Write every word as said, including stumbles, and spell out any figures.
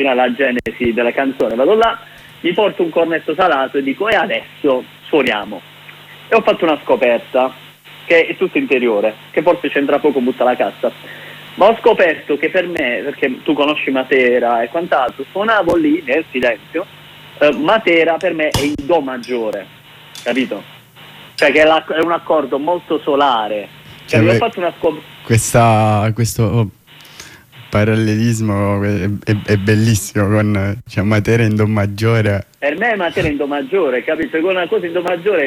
alla genesi della canzone, vado là, mi porto un cornetto salato e dico e adesso suoniamo. E ho fatto una scoperta che è tutta interiore, che forse c'entra poco, butta la cassa, ma ho scoperto che per me, perché tu conosci Matera e quant'altro, suonavo lì nel silenzio, eh, Matera per me è in do maggiore, capito? Cioè che è, la, è un accordo molto solare, cioè, cioè ho fatto una scoperta. Questa, questo parallelismo è, è, è bellissimo, con cioè, Matera in do maggiore. Per me è Matera in do maggiore, capito? Con una cosa in do maggiore